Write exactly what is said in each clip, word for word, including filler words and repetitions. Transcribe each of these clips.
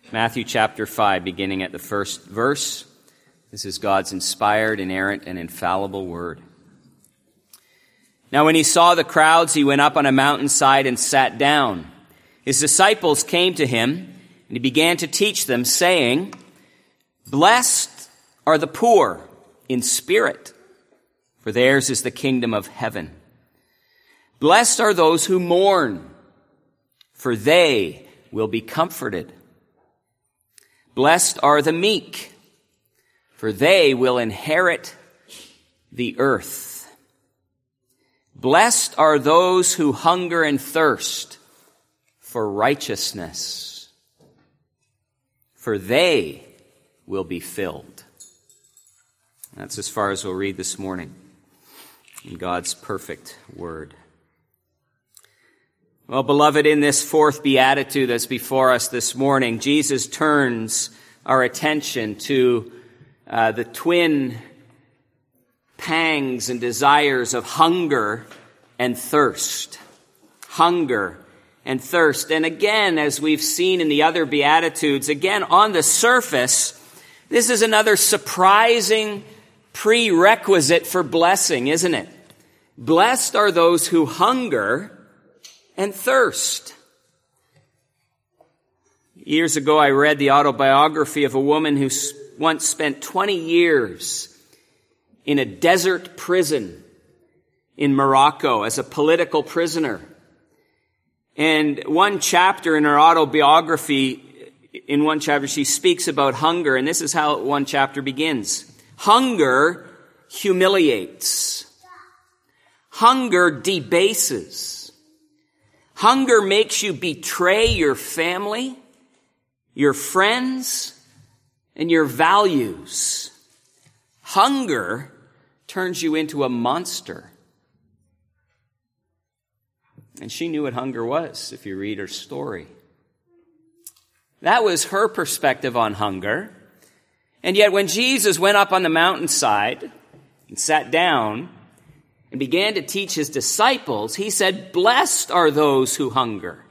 Matthew chapter five, beginning at the first verse. This is God's inspired, inerrant, and infallible word. Now when he saw the crowds, he went up on a mountainside and sat down. His disciples came to him, and he began to teach them, saying, "Blessed are the poor in spirit, for theirs is the kingdom of heaven. Blessed are those who mourn, for they will be comforted. Blessed are the meek, for they will inherit the earth. Blessed are those who hunger and thirst for righteousness, for they will be filled." That's as far as we'll read this morning in God's perfect word. Well, beloved, in this fourth beatitude that's before us this morning, Jesus turns our attention to uh, the twin pangs and desires of hunger and thirst. Hunger and thirst. And again, as we've seen in the other beatitudes, again, on the surface, this is another surprising prerequisite for blessing, isn't it? Blessed are those who hunger and thirst. Years ago, I read the autobiography of a woman who once spent twenty years in a desert prison in Morocco as a political prisoner. And one chapter in her autobiography, in one chapter, she speaks about hunger, and this is how one chapter begins. Hunger humiliates. Hunger debases. Hunger makes you betray your family, your friends, and your values. Hunger turns you into a monster. And she knew what hunger was, if you read her story. That was her perspective on hunger. And yet when Jesus went up on the mountainside and sat down and began to teach his disciples, he said, "Blessed are those who hunger."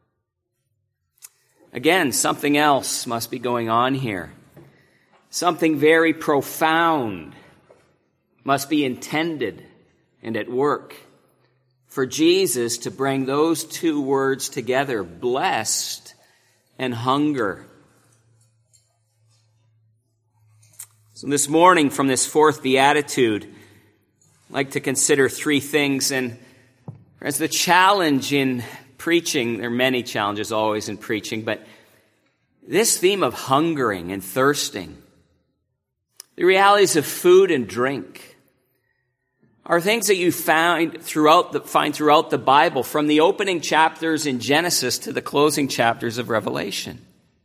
Again, something else must be going on here. Something very profound must be intended and at work for Jesus to bring those two words together, blessed and hunger. So this morning, from this fourth beatitude, I'd like to consider three things. And as the challenge in preaching, there are many challenges always in preaching, but this theme of hungering and thirsting, the realities of food and drink, are things that you find throughout the, find throughout the Bible, from the opening chapters in Genesis to the closing chapters of Revelation.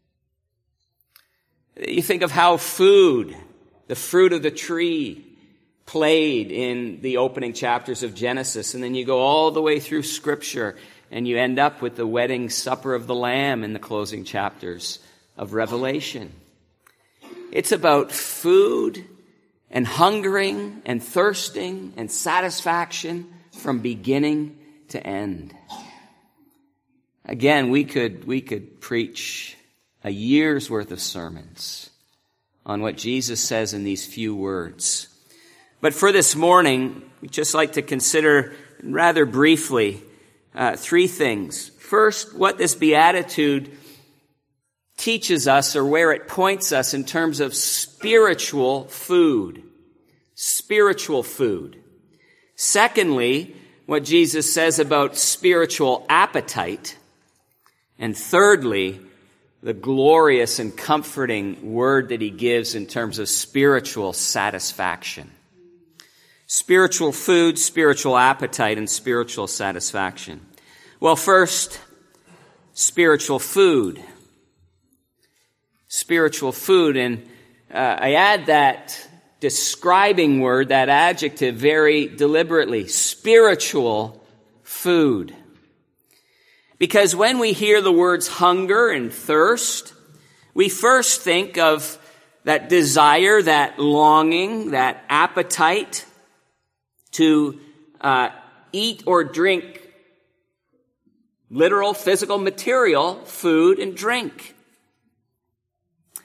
You think of how food, the fruit of the tree, played in the opening chapters of Genesis, and then you go all the way through Scripture, and you end up with the wedding supper of the Lamb in the closing chapters of Revelation. It's about food and hungering and thirsting and satisfaction from beginning to end. Again, we could we could preach a year's worth of sermons on what Jesus says in these few words. But for this morning, we'd just like to consider rather briefly uh, three things. First, what this beatitude teaches us, or where it points us in terms of spiritual food. Spiritual food. Secondly, what Jesus says about spiritual appetite. And thirdly, the glorious and comforting word that he gives in terms of spiritual satisfaction. Spiritual food, spiritual appetite, and spiritual satisfaction. Well, first, spiritual food. Spiritual food, and uh, I add that describing word, that adjective, very deliberately. Spiritual food. Because when we hear the words hunger and thirst, we first think of that desire, that longing, that appetite to uh, eat or drink literal, physical, material food and drink.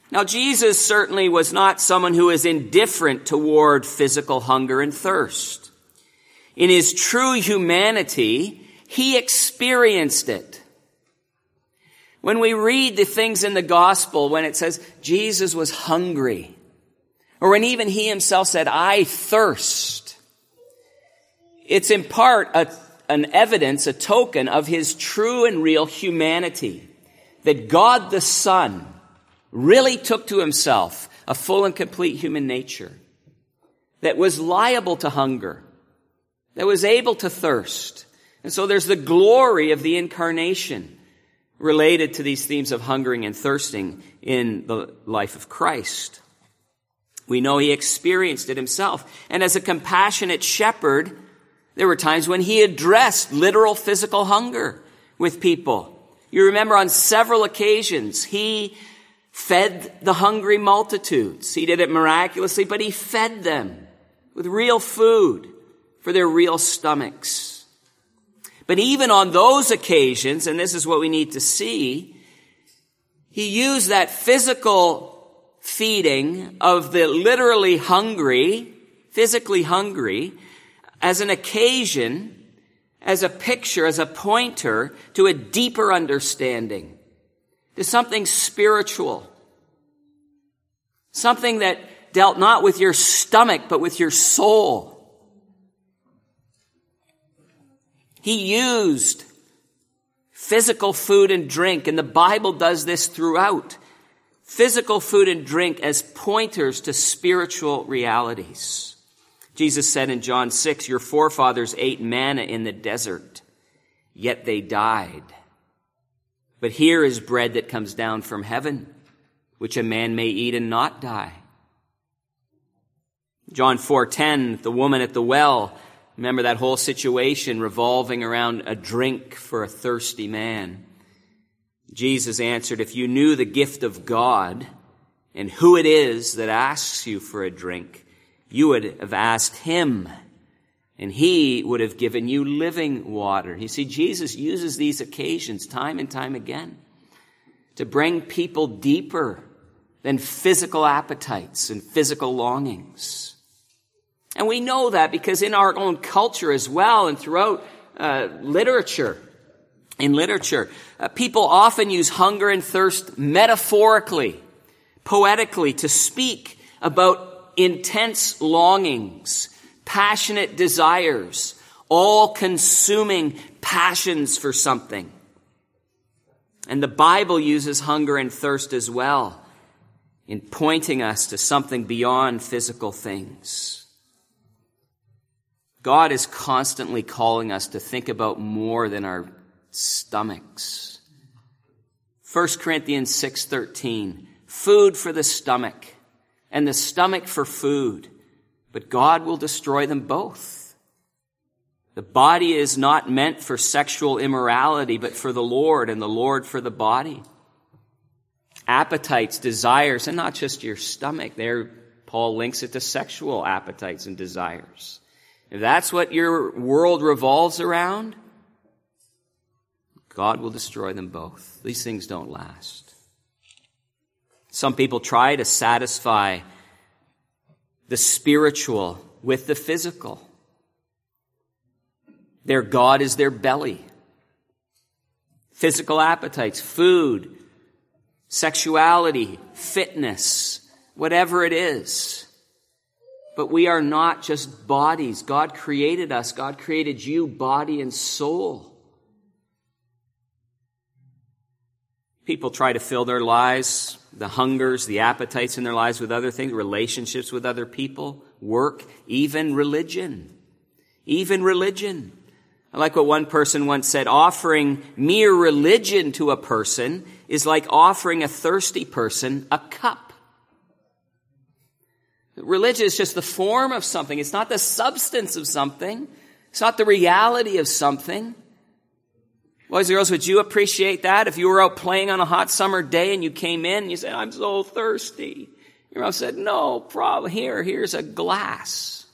Now, Jesus certainly was not someone who is indifferent toward physical hunger and thirst. In his true humanity, he experienced it. When we read the things in the gospel, when it says Jesus was hungry, or when even he himself said, I thirst, it's in part a, an evidence, a token of his true and real humanity, that God the Son really took to himself a full and complete human nature that was liable to hunger, that was able to thirst. And so there's the glory of the incarnation related to these themes of hungering and thirsting in the life of Christ. We know he experienced it himself. And as a compassionate shepherd, there were times when he addressed literal physical hunger with people. You remember on several occasions, he fed the hungry multitudes. He did it miraculously, but he fed them with real food for their real stomachs. But even on those occasions, and this is what we need to see, he used that physical feeding of the literally hungry, physically hungry, as an occasion, as a picture, as a pointer to a deeper understanding, to something spiritual, something that dealt not with your stomach, but with your soul. He used physical food and drink, and the Bible does this throughout. Physical food and drink as pointers to spiritual realities. Jesus said in John six, your forefathers ate manna in the desert, yet they died. But here is bread that comes down from heaven, which a man may eat and not die. John four ten, the woman at the well, remember that whole situation revolving around a drink for a thirsty man. Jesus answered, if you knew the gift of God and who it is that asks you for a drink, you would have asked him, and he would have given you living water. You see, Jesus uses these occasions time and time again to bring people deeper than physical appetites and physical longings. And we know that because in our own culture as well and throughout uh, literature, in literature, uh, people often use hunger and thirst metaphorically, poetically, to speak about intense longings, passionate desires, all-consuming passions for something. And the Bible uses hunger and thirst as well in pointing us to something beyond physical things. God is constantly calling us to think about more than our stomachs. First Corinthians six thirteen, food for the stomach and the stomach for food, but God will destroy them both. The body is not meant for sexual immorality, but for the Lord, and the Lord for the body. Appetites, desires, and not just your stomach. There, Paul links it to sexual appetites and desires. If that's what your world revolves around, God will destroy them both. These things don't last. Some people try to satisfy the spiritual with the physical. Their God is their belly. Physical appetites, food, sexuality, fitness, whatever it is. But we are not just bodies. God created us. God created you, body and soul. People try to fill their lives, the hungers, the appetites in their lives with other things, relationships with other people, work, even religion. Even religion. I like what one person once said, offering mere religion to a person is like offering a thirsty person a cup. Religion is just the form of something. It's not the substance of something. It's not the reality of something. Boys and girls, would you appreciate that? If you were out playing on a hot summer day and you came in and you said, I'm so thirsty. Your mom said, no problem. Here, here's a glass.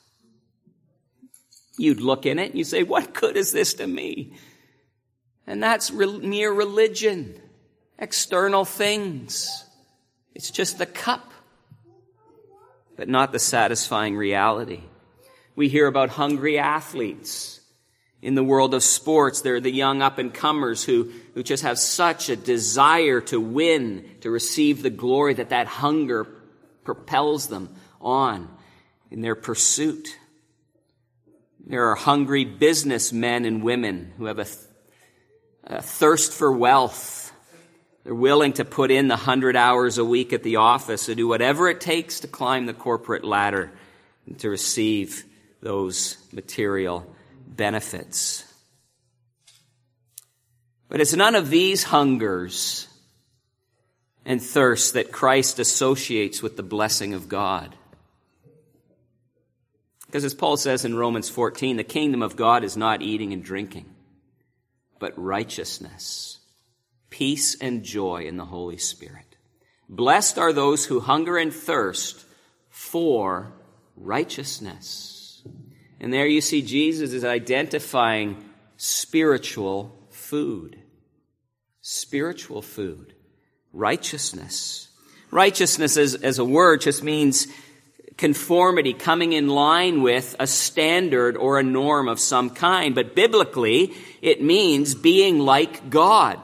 You'd look in it and you say, what good is this to me? And that's re- mere religion, external things. It's just the cup, but not the satisfying reality. We hear about hungry athletes. In the world of sports, they're the young up-and-comers who, who just have such a desire to win, to receive the glory, that that hunger propels them on in their pursuit. There are hungry businessmen and women who have a, th- a thirst for wealth. They're willing to put in the hundred hours a week at the office to do whatever it takes to climb the corporate ladder and to receive those material benefits. But it's none of these hungers and thirsts that Christ associates with the blessing of God. Because as Paul says in Romans fourteen, the kingdom of God is not eating and drinking, but righteousness, peace, and joy in the Holy Spirit. Blessed are those who hunger and thirst for righteousness. And there you see Jesus is identifying spiritual food. Spiritual food. Righteousness. Righteousness as, as a word just means conformity, coming in line with a standard or a norm of some kind. But biblically, it means being like God,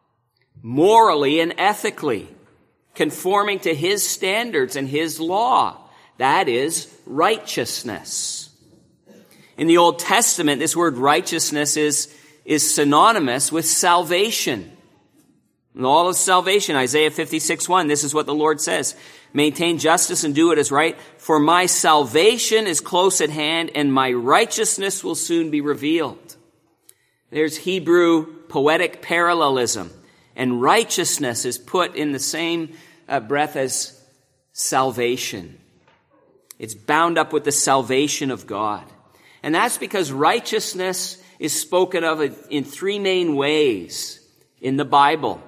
morally and ethically, conforming to His standards and His law. That is righteousness. In the Old Testament, this word righteousness is, is synonymous with salvation. And all of salvation, Isaiah fifty-six one, this is what the Lord says. Maintain justice and do what is right, for my salvation is close at hand, and my righteousness will soon be revealed. There's Hebrew poetic parallelism, and righteousness is put in the same uh, breath as salvation. It's bound up with the salvation of God. And that's because righteousness is spoken of in three main ways in the Bible.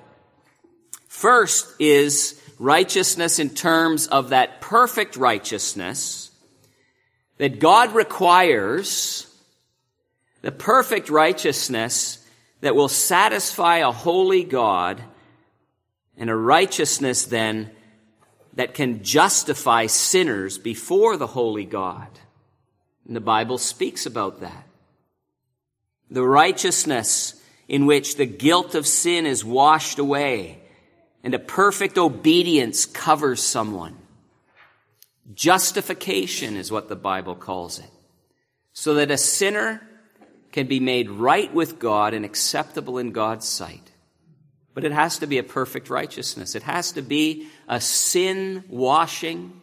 First is righteousness in terms of that perfect righteousness that God requires, the perfect righteousness that will satisfy a holy God, and a righteousness then that can justify sinners before the holy God. And the Bible speaks about that. The righteousness in which the guilt of sin is washed away and a perfect obedience covers someone. Justification is what the Bible calls it. So that a sinner can be made right with God and acceptable in God's sight. But it has to be a perfect righteousness. It has to be a sin-washing,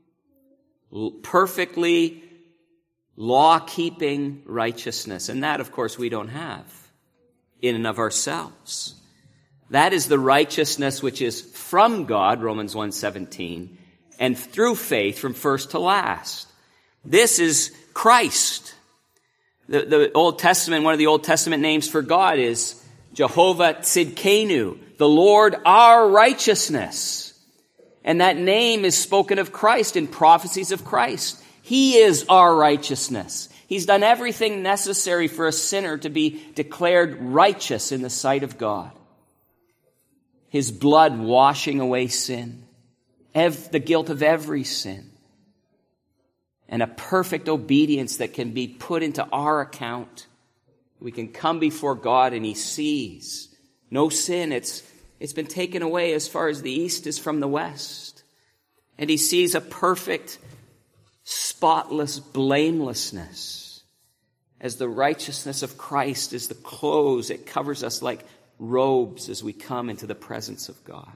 perfectly law-keeping righteousness. And that, of course, we don't have in and of ourselves. That is the righteousness which is from God, Romans one seventeen, and through faith from first to last. This is Christ. The, the Old Testament, one of the Old Testament names for God is Jehovah Tzidkenu, the Lord our righteousness. And that name is spoken of Christ in prophecies of Christ. He is our righteousness. He's done everything necessary for a sinner to be declared righteous in the sight of God. His blood washing away sin, ev- the guilt of every sin, and a perfect obedience that can be put into our account. We can come before God and He sees no sin. It's, it's been taken away as far as the east is from the west. And He sees a perfect, spotless blamelessness, as the righteousness of Christ is the clothes. It covers us like robes as we come into the presence of God.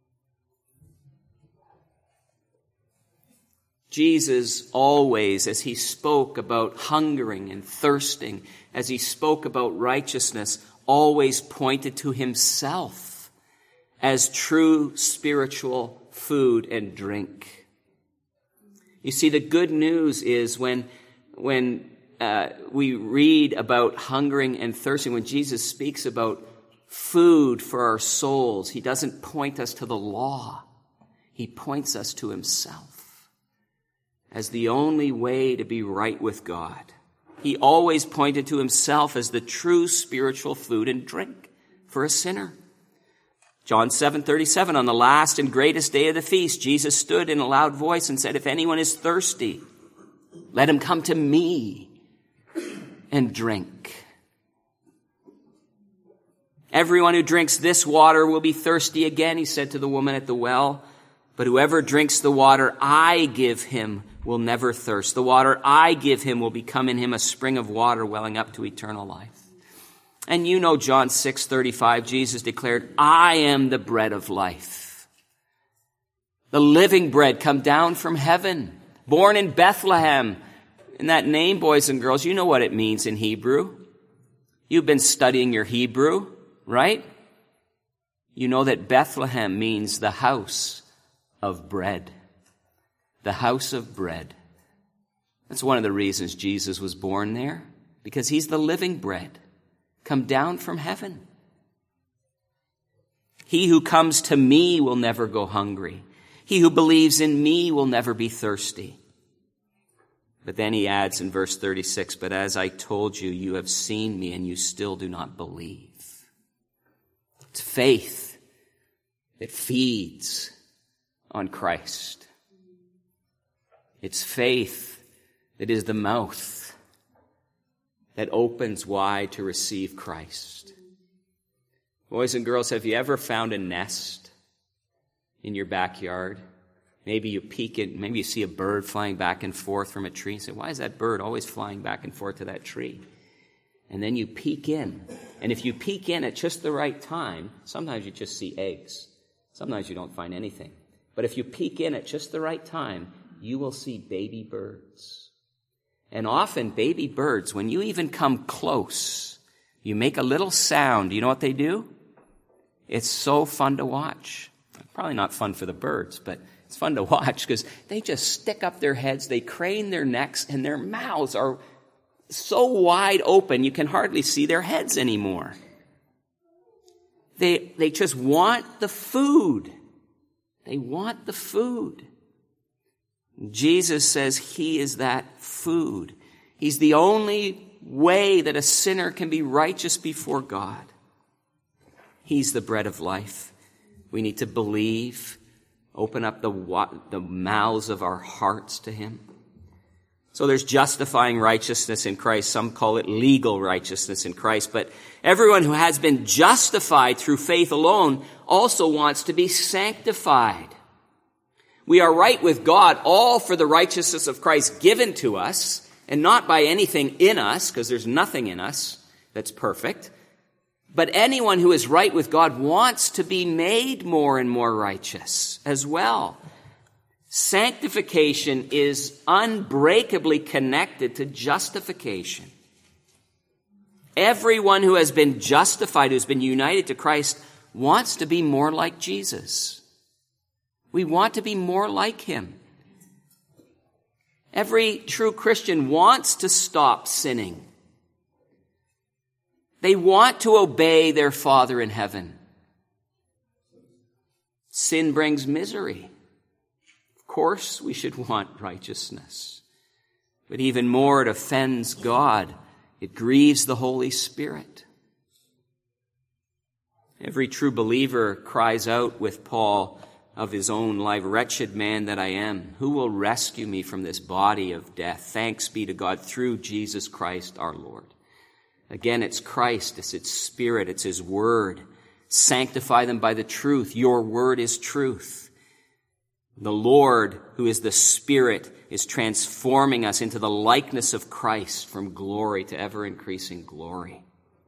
Jesus always, as He spoke about hungering and thirsting, as He spoke about righteousness, always pointed to Himself as true spiritual food and drink. You see, the good news is when, when uh, we read about hungering and thirsting, when Jesus speaks about food for our souls, He doesn't point us to the law. He points us to Himself as the only way to be right with God. He always pointed to Himself as the true spiritual food and drink for a sinner. John seven thirty-seven, on the last and greatest day of the feast, Jesus stood in a loud voice and said, if anyone is thirsty, let him come to me and drink. Everyone who drinks this water will be thirsty again, he said to the woman at the well. But whoever drinks the water I give him will never thirst. The water I give him will become in him a spring of water welling up to eternal life. And you know John six thirty-five, Jesus declared, I am the bread of life. The living bread come down from heaven, born in Bethlehem. And that name, boys and girls, you know what it means in Hebrew. You've been studying your Hebrew, right? You know that Bethlehem means the house of bread. The house of bread. That's one of the reasons Jesus was born there, because he's the living bread, come down from heaven. He who comes to me will never go hungry. He who believes in me will never be thirsty. But then he adds in verse thirty-six, but as I told you, you have seen me and you still do not believe. It's faith that feeds on Christ. It's faith that is the mouth that opens wide to receive Christ. Boys and girls, have you ever found a nest in your backyard? Maybe you peek it, maybe you see a bird flying back and forth from a tree and say, why is that bird always flying back and forth to that tree? And then you peek in. And if you peek in at just the right time, sometimes you just see eggs. Sometimes you don't find anything. But if you peek in at just the right time, you will see baby birds. And often baby birds, when you even come close, you make a little sound. You know what they do? It's so fun to watch. Probably not fun for the birds, but it's fun to watch because they just stick up their heads, they crane their necks, and their mouths are so wide open you can hardly see their heads anymore. They, they just want the food. They want the food. Jesus says he is that food. He's the only way that a sinner can be righteous before God. He's the bread of life. We need to believe, open up the, the mouths of our hearts to him. So there's justifying righteousness in Christ. Some call it legal righteousness in Christ. But everyone who has been justified through faith alone also wants to be sanctified. We are right with God, all for the righteousness of Christ given to us, and not by anything in us, because there's nothing in us that's perfect. But anyone who is right with God wants to be made more and more righteous as well. Sanctification is unbreakably connected to justification. Everyone who has been justified, who's been united to Christ, wants to be more like Jesus. We want to be more like him. Every true Christian wants to stop sinning. They want to obey their Father in heaven. Sin brings misery. Of course, we should want righteousness. But even more, it offends God. It grieves the Holy Spirit. Every true believer cries out with Paul of his own life, wretched man that I am, who will rescue me from this body of death? Thanks be to God through Jesus Christ our Lord. Again, it's Christ, it's its Spirit, it's his word. Sanctify them by the truth. Your word is truth. The Lord, who is the Spirit, is transforming us into the likeness of Christ from glory to ever-increasing glory.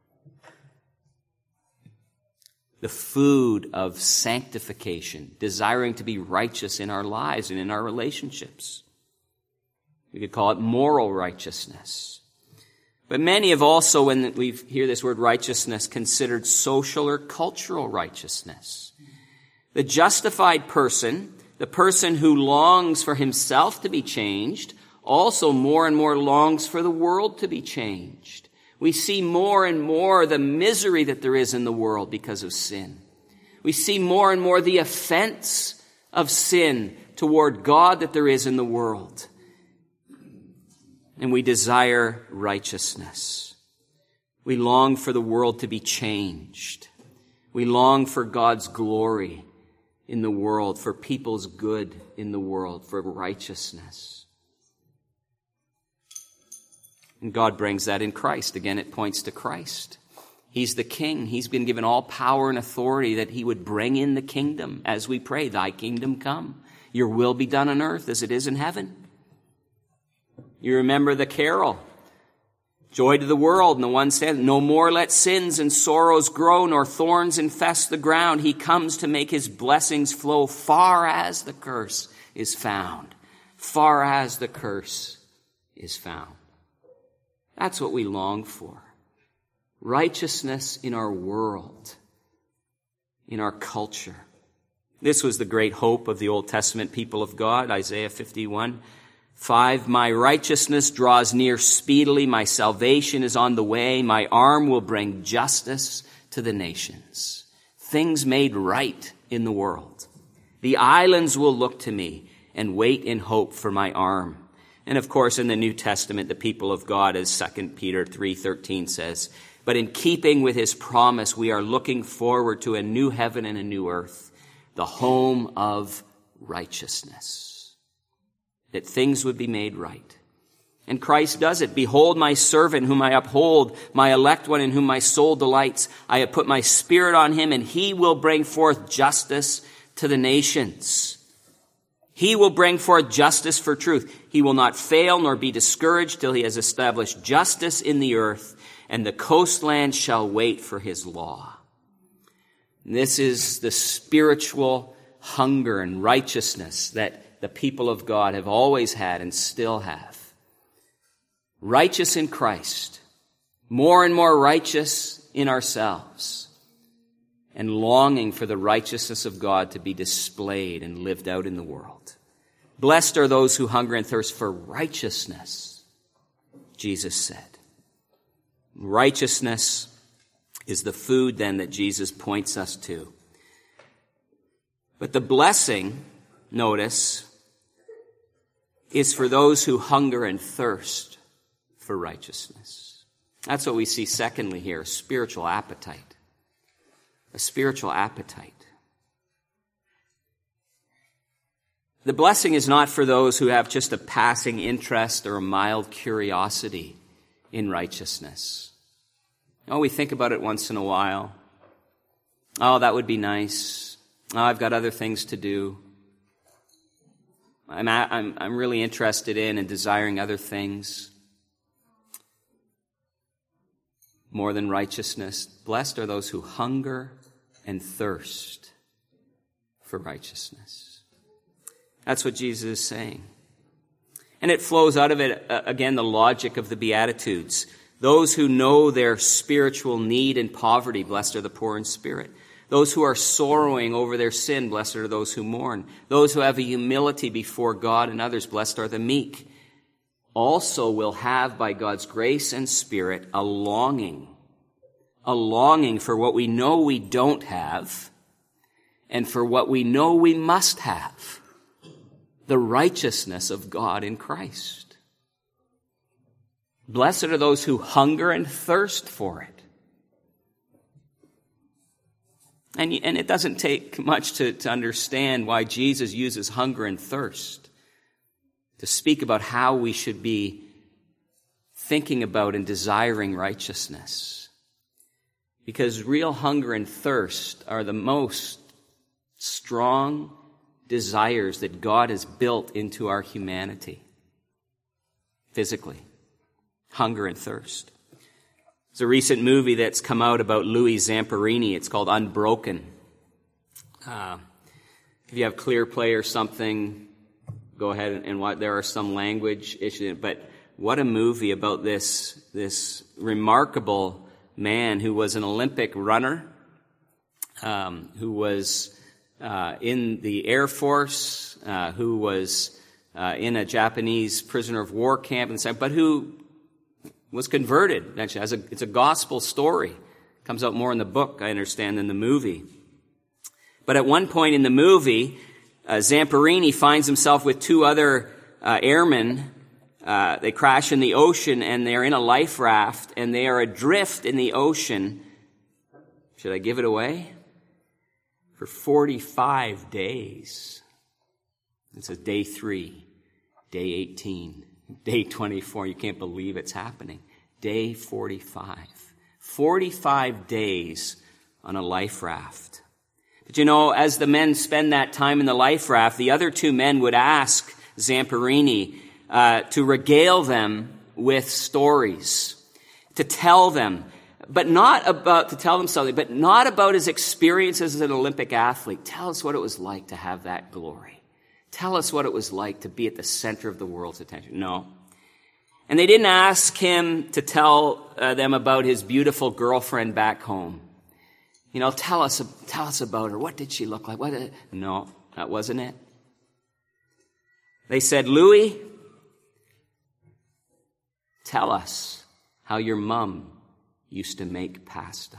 The food of sanctification, desiring to be righteous in our lives and in our relationships. We could call it moral righteousness. But many have also, when we hear this word righteousness, considered social or cultural righteousness. The justified person, the person who longs for himself to be changed, also more and more longs for the world to be changed. We see more and more the misery that there is in the world because of sin. We see more and more the offense of sin toward God that there is in the world. And we desire righteousness. We long for the world to be changed. We long for God's glory in the world, for people's good in the world, for righteousness. And God brings that in Christ. Again, it points to Christ. He's the King. He's been given all power and authority that he would bring in the kingdom as we pray, thy kingdom come. Your will be done on earth as it is in heaven. You remember the carol, joy to the world, and the one said, no more let sins and sorrows grow, nor thorns infest the ground. He comes to make his blessings flow far as the curse is found. Far as the curse is found. That's what we long for. Righteousness in our world, in our culture. This was the great hope of the Old Testament people of God, Isaiah fifty-one. Five, my righteousness draws near speedily. My salvation is on the way. My arm will bring justice to the nations. Things made right in the world. The islands will look to me and wait in hope for my arm. And of course, in the New Testament, the people of God, as Second Peter three thirteen says, but in keeping with his promise, we are looking forward to a new heaven and a new earth, the home of righteousness, that things would be made right. And Christ does it. Behold my servant whom I uphold, my elect one in whom my soul delights. I have put my spirit on him, and he will bring forth justice to the nations. He will bring forth justice for truth. He will not fail nor be discouraged till he has established justice in the earth, and the coastland shall wait for his law. This is the spiritual hunger and righteousness that the people of God have always had and still have. Righteous in Christ, more and more righteous in ourselves, and longing for the righteousness of God to be displayed and lived out in the world. Blessed are those who hunger and thirst for righteousness, Jesus said. Righteousness is the food then that Jesus points us to. But the blessing, notice, is for those who hunger and thirst for righteousness. That's what we see secondly here, a spiritual appetite. A spiritual appetite. The blessing is not for those who have just a passing interest or a mild curiosity in righteousness. Oh, we think about it once in a while. Oh, that would be nice. Oh, I've got other things to do. I'm, I'm, I'm really interested in and desiring other things more than righteousness. Blessed are those who hunger and thirst for righteousness. That's what Jesus is saying. And it flows out of it, uh, again, the logic of the Beatitudes. Those who know their spiritual need and poverty, blessed are the poor in spirit. Those who are sorrowing over their sin, blessed are those who mourn. Those who have a humility before God and others, blessed are the meek. Also will have, by God's grace and Spirit, a longing. A longing for what we know we don't have and for what we know we must have. The righteousness of God in Christ. Blessed are those who hunger and thirst for it. And, and it doesn't take much to, to understand why Jesus uses hunger and thirst to speak about how we should be thinking about and desiring righteousness. Because real hunger and thirst are the most strong desires that God has built into our humanity. Physically. Hunger and thirst. There's a recent movie that's come out about Louis Zamperini. It's called Unbroken. Uh, if you have ClearPlay or something, go ahead and, and watch. There are some language issues, but what a movie about this, this remarkable man who was an Olympic runner, um, who was uh, in the Air Force, uh, who was uh, in a Japanese prisoner of war camp, and stuff, but who was converted. Actually, as a, it's a gospel story. Comes out more in the book, I understand, than the movie. But at one point in the movie, uh, Zamperini finds himself with two other uh, airmen. Uh, they crash in the ocean, and they're in a life raft, and they are adrift in the ocean. Should I give it away? for forty-five days. It says day three, day eighteen, day twenty-four. You can't believe it's happening. Day forty-five. forty-five days on a life raft. But you know, as the men spend that time in the life raft, the other two men would ask Zamperini uh, to regale them with stories, to tell them, but not about, to tell them something, but not about his experiences as an Olympic athlete. Tell us what it was like to have that glory. Tell us what it was like to be at the center of the world's attention. No. And they didn't ask him to tell uh, them about his beautiful girlfriend back home. You know, tell us, tell us about her. What did she look like? What did... No, that wasn't it. They said, Louis, tell us how your mom used to make pasta.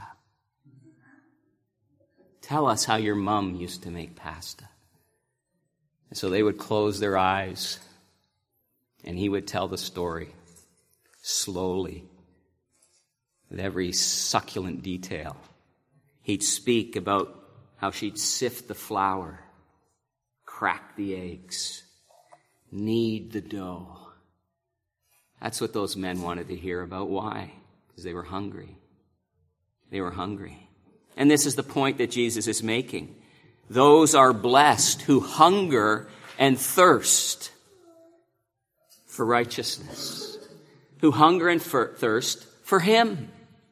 Tell us how your mom used to make pasta. And so they would close their eyes, and he would tell the story slowly, with every succulent detail. He'd speak about how she'd sift the flour, crack the eggs, knead the dough. That's what those men wanted to hear about. Why? Because they were hungry. They were hungry. And this is the point that Jesus is making. Those are blessed who hunger and thirst for righteousness, who hunger and thirst for him.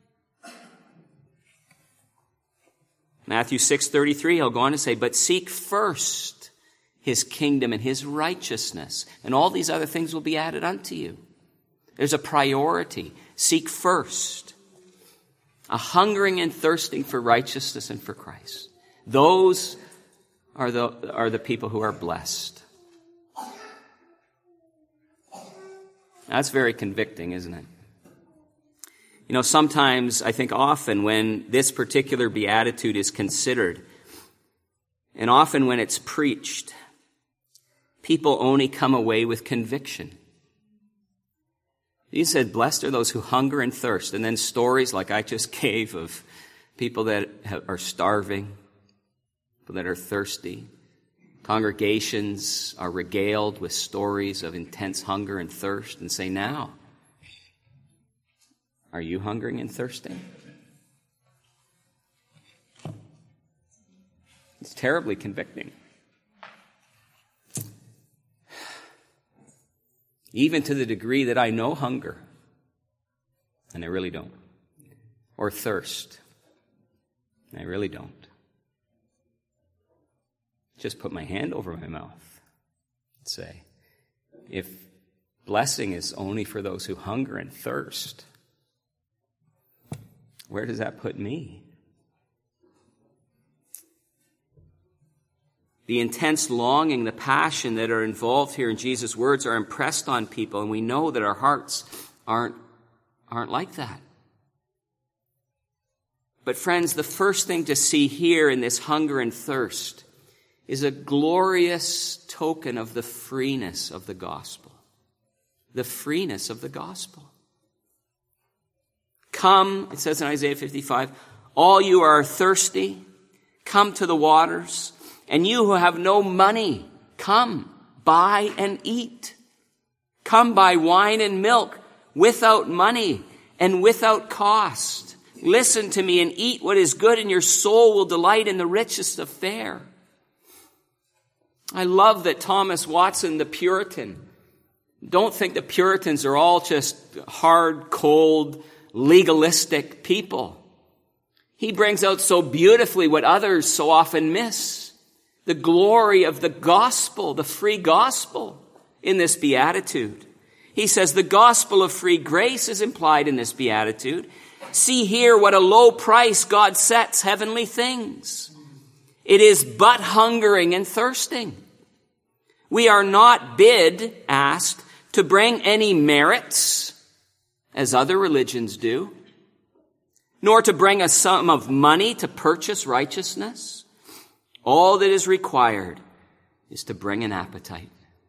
Matthew six thirty-three, he'll go on to say, but seek first his kingdom and his righteousness, and all these other things will be added unto you. There's a priority. Seek first. A hungering and thirsting for righteousness and for Christ. Those are the, are the people who are blessed. That's very convicting, isn't it? You know, sometimes, I think often when this particular beatitude is considered, and often when it's preached, people only come away with conviction. He said, blessed are those who hunger and thirst. And then stories like I just gave of people that are starving, people that are thirsty. Congregations are regaled with stories of intense hunger and thirst and say, now, are you hungering and thirsting? It's terribly convicting. Even to the degree that I know hunger, and I really don't, or thirst, and I really don't. Just put my hand over my mouth and say, if blessing is only for those who hunger and thirst, where does that put me? The intense longing, the passion that are involved here in Jesus' words are impressed on people, and we know that our hearts aren't, aren't like that. But friends, the first thing to see here in this hunger and thirst is a glorious token of the freeness of the gospel. The freeness of the gospel. Come, it says in Isaiah fifty-five, all you are thirsty, come to the waters. And you who have no money, come, buy and eat. Come buy wine and milk without money and without cost. Listen to me and eat what is good, and your soul will delight in the richest of fare. I love that Thomas Watson, the Puritan, don't think the Puritans are all just hard, cold, legalistic people. He brings out so beautifully what others so often miss. The glory of the gospel, the free gospel in this beatitude. He says the gospel of free grace is implied in this beatitude. See here what a low price God sets heavenly things. It is but hungering and thirsting. We are not bid, asked, to bring any merits, as other religions do, nor to bring a sum of money to purchase righteousness. All that is required is to bring an appetite.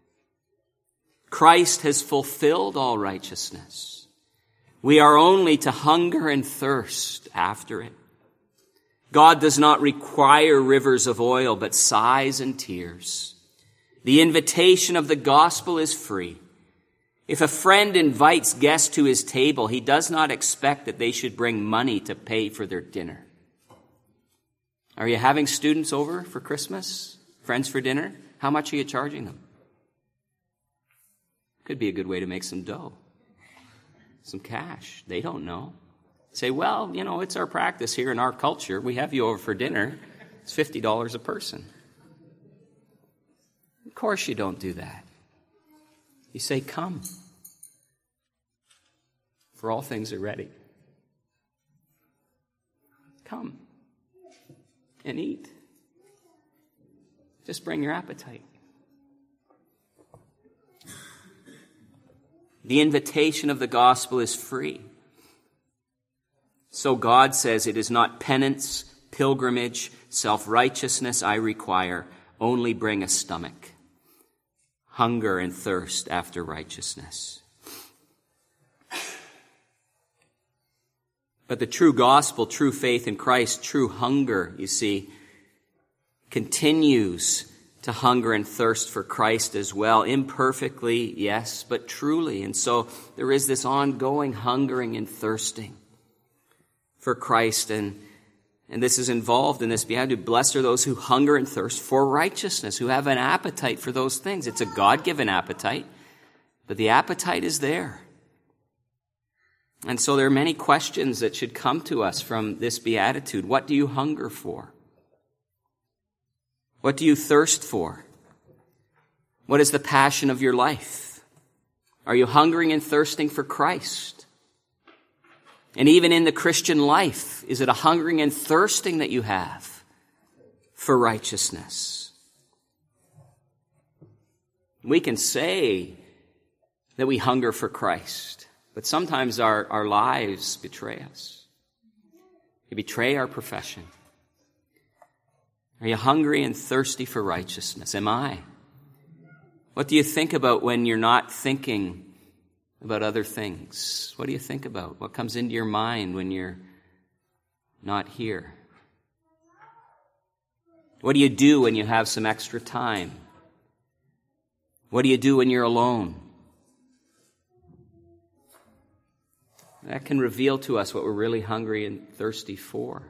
Christ has fulfilled all righteousness. We are only to hunger and thirst after it. God does not require rivers of oil, but sighs and tears. The invitation of the gospel is free. If a friend invites guests to his table, he does not expect that they should bring money to pay for their dinner. Are you having students over for Christmas? Friends for dinner? How much are you charging them? Could be a good way to make some dough. Some cash. They don't know. Say, well, you know, it's our practice here in our culture. We have you over for dinner. It's fifty dollars a person. Of course you don't do that. You say, come. For all things are ready. Come and eat. Just bring your appetite. The invitation of the gospel is free. So God says, it is not penance, pilgrimage, self-righteousness I require. Only bring a stomach. Hunger and thirst after righteousness. But the true gospel, true faith in Christ, true hunger, you see, continues to hunger and thirst for Christ as well. Imperfectly, yes, but truly. And so there is this ongoing hungering and thirsting for Christ. And, and this is involved in this beatitude. Blessed are those who hunger and thirst for righteousness, who have an appetite for those things. It's a God-given appetite, but the appetite is there. And so there are many questions that should come to us from this beatitude. What do you hunger for? What do you thirst for? What is the passion of your life? Are you hungering and thirsting for Christ? And even in the Christian life, is it a hungering and thirsting that you have for righteousness? We can say that we hunger for Christ, but sometimes our, our lives betray us. They betray our profession. Are you hungry and thirsty for righteousness? Am I? What do you think about when you're not thinking about other things? What do you think about? What comes into your mind when you're not here? What do you do when you have some extra time? What do you do when you're alone? That can reveal to us what we're really hungry and thirsty for.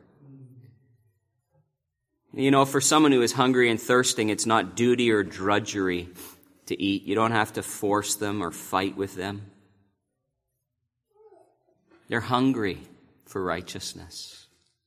You know, for someone who is hungry and thirsting, it's not duty or drudgery to eat. You don't have to force them or fight with them. They're hungry for righteousness.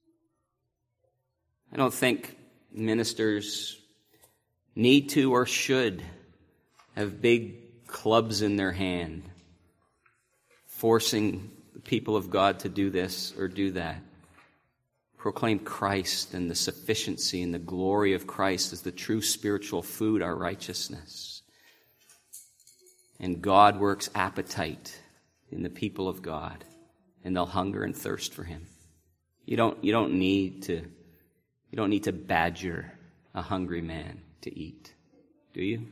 I don't think ministers need to or should have big clubs in their hand, forcing the people of God to do this or do that. Proclaim Christ and the sufficiency and the glory of Christ as the true spiritual food, our righteousness. And God works appetite in the people of God, and they'll hunger and thirst for Him. You don't, you don't need to, you don't need to badger a hungry man to eat, do you?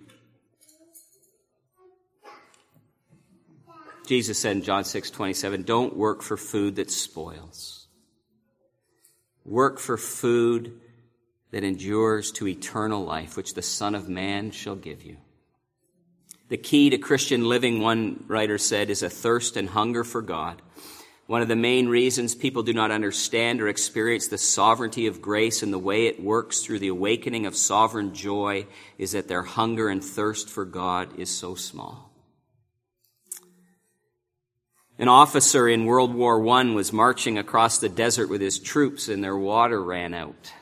Jesus said in John six twenty-seven, don't work for food that spoils. Work for food that endures to eternal life, which the Son of Man shall give you. The key to Christian living, one writer said, is a thirst and hunger for God. One of the main reasons people do not understand or experience the sovereignty of grace and the way it works through the awakening of sovereign joy is that their hunger and thirst for God is so small. An officer in World War One was marching across the desert with his troops and their water ran out.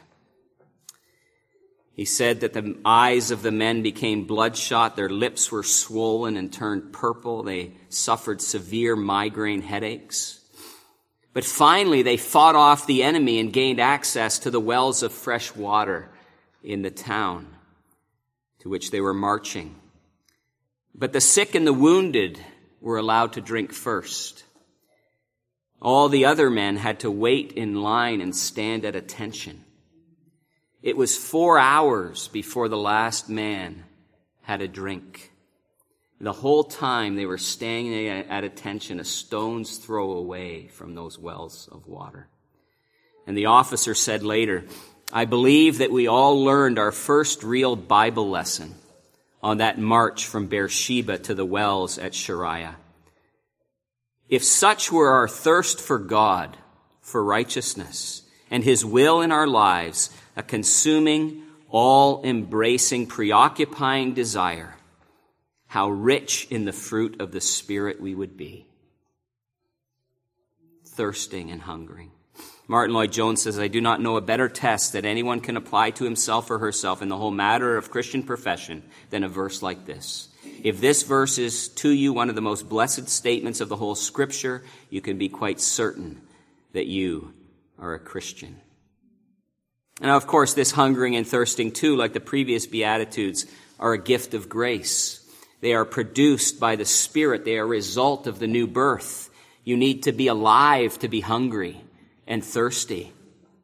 He said that the eyes of the men became bloodshot, their lips were swollen and turned purple, they suffered severe migraine headaches. But finally they fought off the enemy and gained access to the wells of fresh water in the town to which they were marching. But the sick and the wounded were allowed to drink first. All the other men had to wait in line and stand at attention. It was four hours before the last man had a drink. The whole time they were standing at attention, a stone's throw away from those wells of water. And the officer said later, I believe that we all learned our first real Bible lesson on that march from Beersheba to the wells at Shariah. If such were our thirst for God, for righteousness, and his will in our lives, a consuming, all-embracing, preoccupying desire, how rich in the fruit of the Spirit we would be. Thirsting and hungering. Martin Lloyd-Jones says, I do not know a better test that anyone can apply to himself or herself in the whole matter of Christian profession than a verse like this. If this verse is to you one of the most blessed statements of the whole Scripture, you can be quite certain that you are a Christian. Now, of course, this hungering and thirsting too, like the previous Beatitudes, are a gift of grace. They are produced by the Spirit. They are a result of the new birth. You need to be alive to be hungry and thirsty.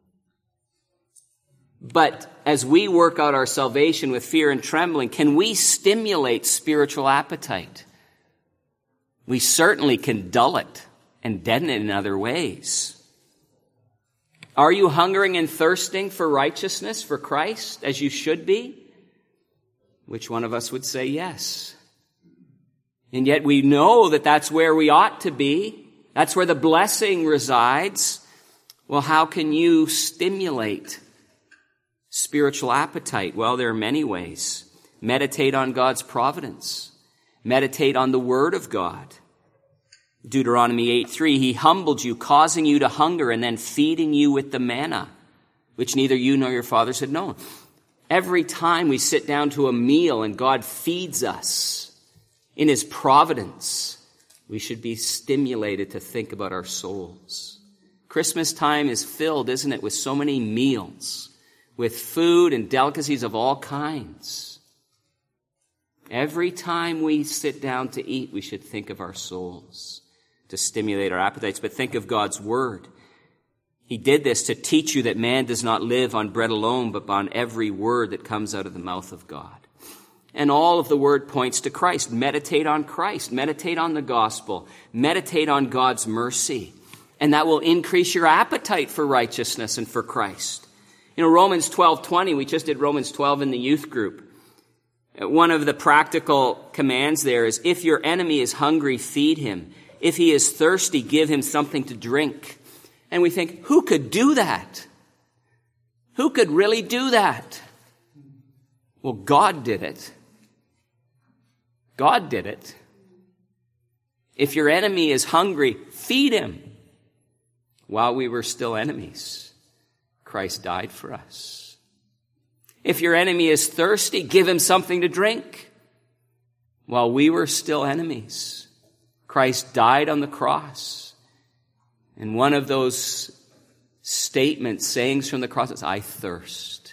But as we work out our salvation with fear and trembling, can we stimulate spiritual appetite? We certainly can dull it and deaden it in other ways. Are you hungering and thirsting for righteousness, for Christ, as you should be? Which one of us would say yes? And yet we know that that's where we ought to be. That's where the blessing resides. Well, how can you stimulate spiritual appetite? Well, there are many ways. Meditate on God's providence. Meditate on the Word of God. Deuteronomy eight three, he humbled you, causing you to hunger, and then feeding you with the manna, which neither you nor your fathers had known. Every time we sit down to a meal and God feeds us in his providence, we should be stimulated to think about our souls. Christmas time is filled, isn't it, with so many meals, with food and delicacies of all kinds. Every time we sit down to eat, we should think of our souls to stimulate our appetites, but think of God's word. He did this to teach you that man does not live on bread alone, but on every word that comes out of the mouth of God. And all of the word points to Christ. Meditate on Christ. Meditate on the gospel. Meditate on God's mercy. And that will increase your appetite for righteousness and for Christ. You know, Romans twelve twenty, we just did Romans twelve in the youth group. One of the practical commands there is, if your enemy is hungry, feed him. If he is thirsty, give him something to drink. And we think, who could do that? Who could really do that? Well, God did it. God did it. If your enemy is hungry, feed him. While we were still enemies, Christ died for us. If your enemy is thirsty, give him something to drink. While we were still enemies, Christ died on the cross. And one of those statements, sayings from the cross is, I thirst.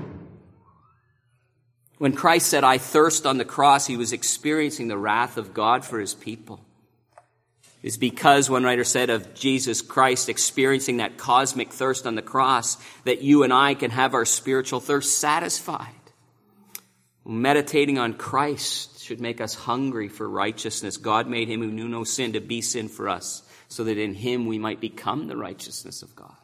When Christ said, I thirst on the cross, he was experiencing the wrath of God for his people. It's because, one writer said, of Jesus Christ experiencing that cosmic thirst on the cross, that you and I can have our spiritual thirst satisfied. Meditating on Christ should make us hungry for righteousness. God made him who knew no sin to be sin for us, so that in him we might become the righteousness of God.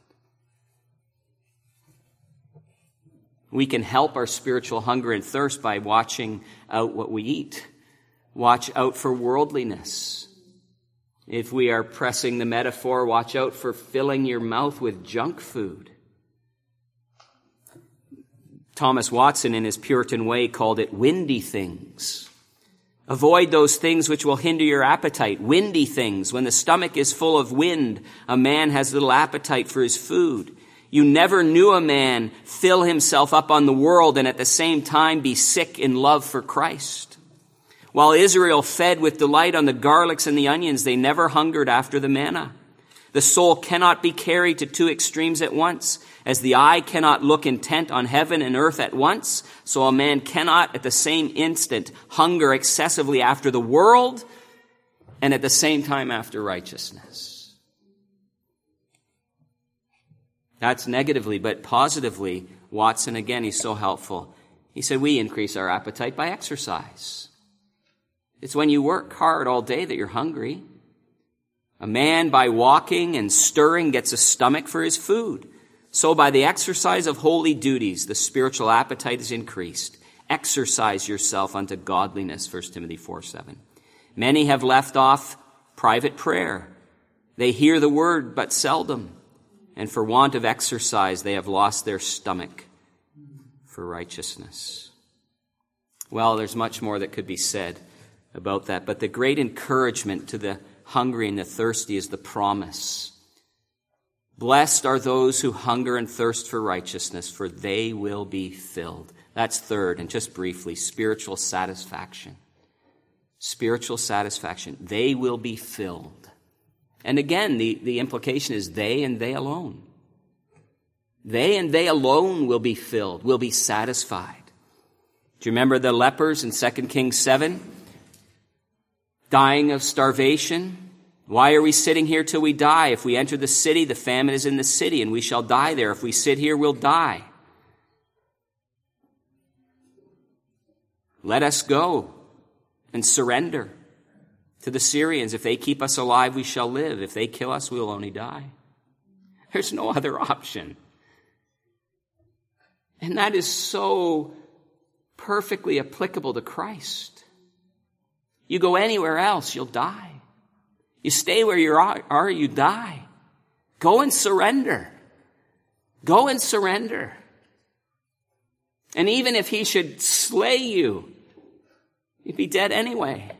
We can help our spiritual hunger and thirst by watching out what we eat. Watch out for worldliness. If we are pressing the metaphor, watch out for filling your mouth with junk food. Thomas Watson, in his Puritan way, called it windy things. Avoid those things which will hinder your appetite. Windy things. When the stomach is full of wind, a man has little appetite for his food. You never knew a man fill himself up on the world and at the same time be sick in love for Christ. While Israel fed with delight on the garlics and the onions, they never hungered after the manna. The soul cannot be carried to two extremes at once. As the eye cannot look intent on heaven and earth at once, so a man cannot at the same instant hunger excessively after the world and at the same time after righteousness. That's negatively, but positively, Watson, again, he's so helpful. He said, we increase our appetite by exercise. It's when you work hard all day that you're hungry. A man, by walking and stirring, gets a stomach for his food. So by the exercise of holy duties, the spiritual appetite is increased. Exercise yourself unto godliness, First Timothy four seven. Many have left off private prayer. They hear the word, but seldom. And for want of exercise, they have lost their stomach for righteousness. Well, there's much more that could be said about that, but the great encouragement to the hungry and the thirsty is the promise. Blessed are those who hunger and thirst for righteousness, for they will be filled. That's third, and just briefly, spiritual satisfaction. Spiritual satisfaction. They will be filled. And again, the, the implication is they and they alone. They and they alone will be filled, will be satisfied. Do you remember the lepers in Second Kings seven? Dying of starvation. Why are we sitting here till we die? If we enter the city, the famine is in the city, and we shall die there. If we sit here, we'll die. Let us go and surrender to the Syrians. If they keep us alive, we shall live. If they kill us, we'll only die. There's no other option. And that is so perfectly applicable to Christ. You go anywhere else, you'll die. You stay where you are, are, you die. Go and surrender. Go and surrender. And even if he should slay you, you'd be dead anyway.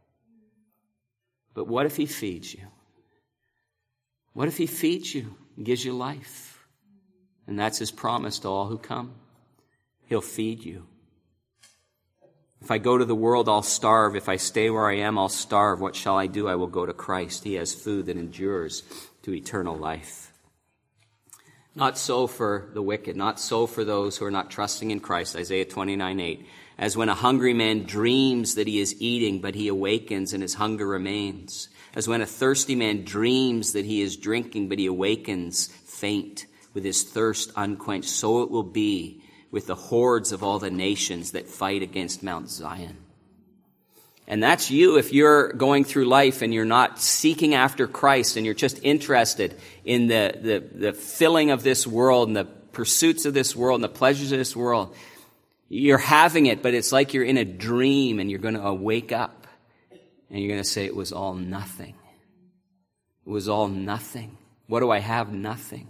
But what if he feeds you? What if he feeds you and gives you life? And that's his promise to all who come. He'll feed you. If I go to the world, I'll starve. If I stay where I am, I'll starve. What shall I do? I will go to Christ. He has food that endures to eternal life. Not so for the wicked, not so for those who are not trusting in Christ. Isaiah twenty-nine eight. As when a hungry man dreams that he is eating, but he awakens and his hunger remains. As when a thirsty man dreams that he is drinking, but he awakens faint with his thirst unquenched. So it will be with the hordes of all the nations that fight against Mount Zion. And that's you if you're going through life and you're not seeking after Christ and you're just interested in the, the, the filling of this world and the pursuits of this world and the pleasures of this world. You're having it, but it's like you're in a dream and you're going to wake up and you're going to say it was all nothing. It was all nothing. What do I have? Nothing.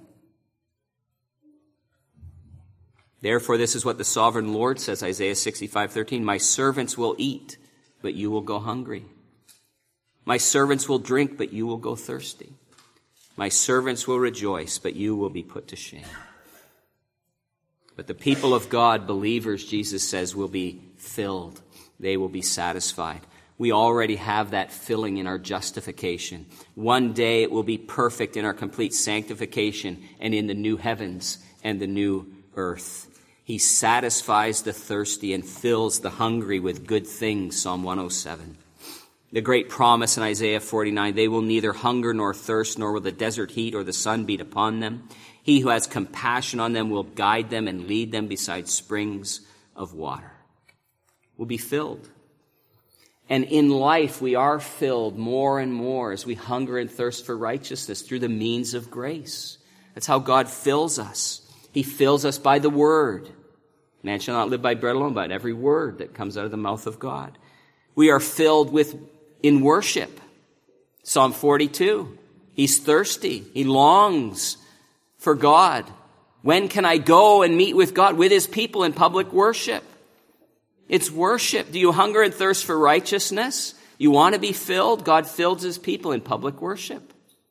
Therefore, this is what the sovereign Lord says, Isaiah sixty-five thirteen. My servants will eat, but you will go hungry. My servants will drink, but you will go thirsty. My servants will rejoice, but you will be put to shame. But the people of God, believers, Jesus says, will be filled. They will be satisfied. We already have that filling in our justification. One day it will be perfect in our complete sanctification and in the new heavens and the new earth. He satisfies the thirsty and fills the hungry with good things, Psalm one oh seven. The great promise in Isaiah forty-nine, they will neither hunger nor thirst, nor will the desert heat or the sun beat upon them. He who has compassion on them will guide them and lead them beside springs of water. Will be filled. And in life, we are filled more and more as we hunger and thirst for righteousness through the means of grace. That's how God fills us. He fills us by the word. Man shall not live by bread alone, but every word that comes out of the mouth of God. We are filled with in worship. Psalm forty-two. He's thirsty. He longs for God. When can I go and meet with God, with his people in public worship? It's worship. Do you hunger and thirst for righteousness? You want to be filled? God fills his people in public worship.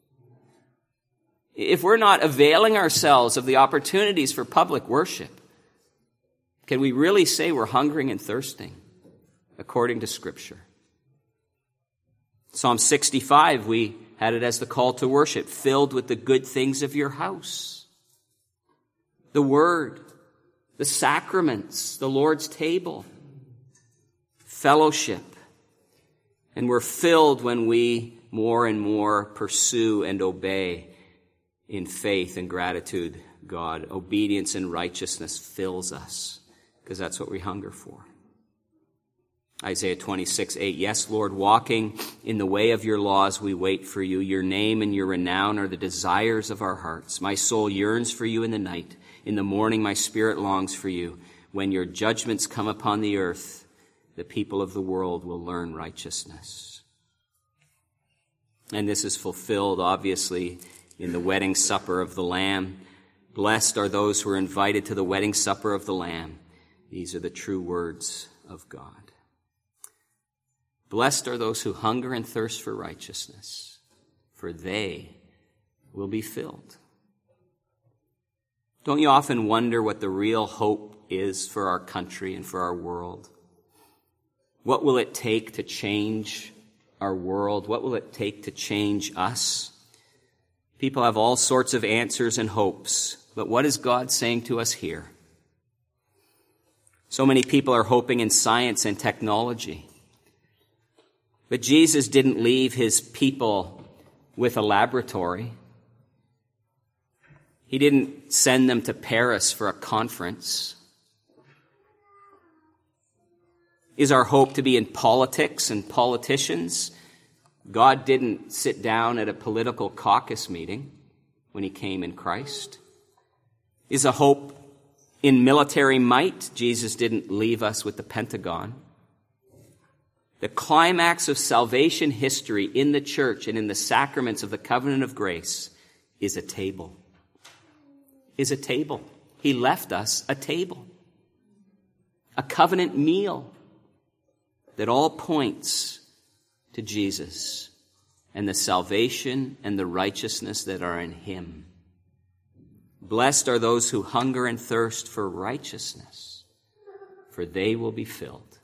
If we're not availing ourselves of the opportunities for public worship, can we really say we're hungering and thirsting according to Scripture? Psalm sixty-five, we had it as the call to worship, filled with the good things of your house. The word, the sacraments, the Lord's table, fellowship. And we're filled when we more and more pursue and obey in faith and gratitude, God. Obedience and righteousness fills us because that's what we hunger for. Isaiah twenty-six, eight. Yes, Lord, walking in the way of your laws, we wait for you. Your name and your renown are the desires of our hearts. My soul yearns for you in the night. In the morning, my spirit longs for you. When your judgments come upon the earth, the people of the world will learn righteousness. And this is fulfilled, obviously, in the wedding supper of the Lamb. Blessed are those who are invited to the wedding supper of the Lamb. These are the true words of God. Blessed are those who hunger and thirst for righteousness, for they will be filled. Don't you often wonder what the real hope is for our country and for our world? What will it take to change our world? What will it take to change us? People have all sorts of answers and hopes, but what is God saying to us here? So many people are hoping in science and technology. But Jesus didn't leave his people with a laboratory. He didn't send them to Paris for a conference. Is our hope to be in politics and politicians? God didn't sit down at a political caucus meeting when he came in Christ. Is a hope in military might? Jesus didn't leave us with the Pentagon. The climax of salvation history in the church and in the sacraments of the covenant of grace is a table. Is a table. He left us a table. A covenant meal that all points to Jesus and the salvation and the righteousness that are in him. Blessed are those who hunger and thirst for righteousness, for they will be filled.